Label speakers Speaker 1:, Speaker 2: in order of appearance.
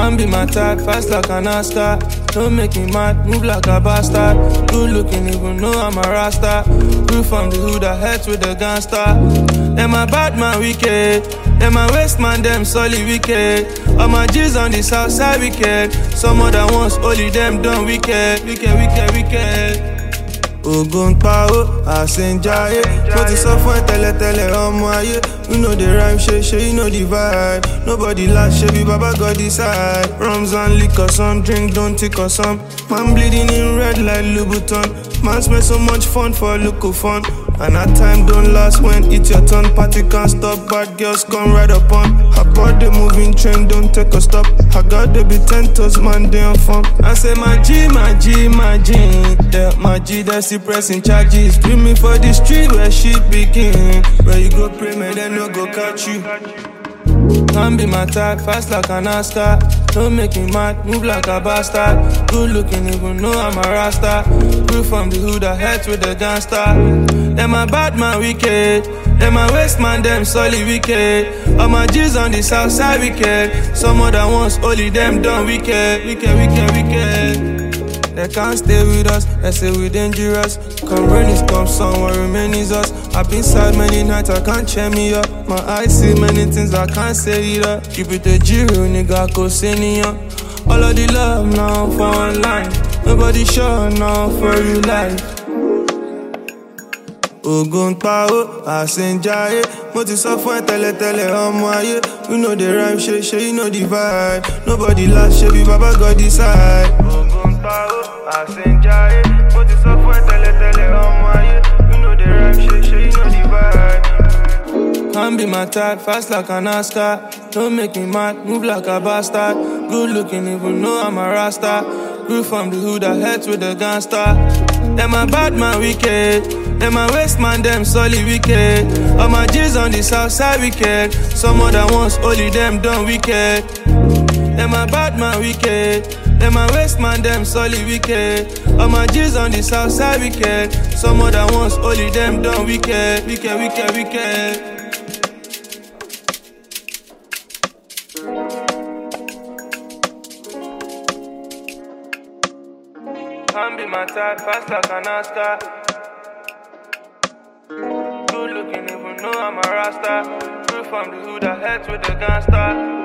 Speaker 1: Can't be my type, fast like an Asta. Don't make me mad, move like a bastard. Good looking, even though I'm a rasta. Grew from the hood, I head with the gangster. Them my bad man wicked. Them my waste man, them solid wicked. All my G's on the south side wicked. Some other ones, only them done wicked. Wicked. Ogun pa o, asenjaye. Mo ti sọ fún ẹ tẹ́lẹ̀tẹ́lẹ̀ ọmọ ayé. You know the rhyme, you know the vibe. Nobody last, be Baba God decide. Rums and liquor, some drink, don't take or some. Man bleeding in red like Louboutin. Man spend so much fun for local fun. And that time don't last when it's your turn. Party can't stop, bad girls come right upon. I bought the moving train, don't take a stop. I got the be 10 toes, man, they on form. I say my G. Yeah, my G, that's the pressing charges. Screaming for the street where she begin. Where you go pray, man, then no go catch you. Can't be my type, fast like an Asta. Don't make me mad, move like a bastard. Good looking, even though I'm a rasta. Grew from the hood, I head with the gangster. Them my bad man wicked. Them my waste man, them solid wicked. All my G's on the south side wicked. Some other ones, only them done wicked. They can't stay with us, they say we dangerous. Come rain is come, someone remain is us. I've been sad many nights, I can't cheer me up. My eyes see many things, I can't say it up. Keep it a Giro, nigga, go senior. All of the love now for online. Nobody sure now for real life. Ogun pa o, asenjaye. Mo ti sọ fún ẹ tẹ́lẹ̀tẹ́lẹ̀ ọmọ ayé. You know the rhyme, you know the vibe. Nobody last, be Baba God decide. Ogun pa o, asenjaye. Mo ti sọ fún ẹ tẹ́lẹ̀tẹ́lẹ̀ ọmọ ayé. You know the rhyme, you know the vibe. Can't be my type, fast like an Asta. Don't make me mad, move like a bastard. Good looking, even though I'm a rasta. Grew from the hood, I head with the gangster. Them my bad man wicked. Them my waste man, them solid wicked. All my G's on the south side wicked. Some other ones, only them done wicked. Them my bad man wicked. Them my waste man, them solid wicked. All my G's on the south side wicked. Some other ones, only them done wicked. Can't be my type, fast like an Asta. Good looking, even though I'm a rasta. Grew from the hood, I head with the gangster.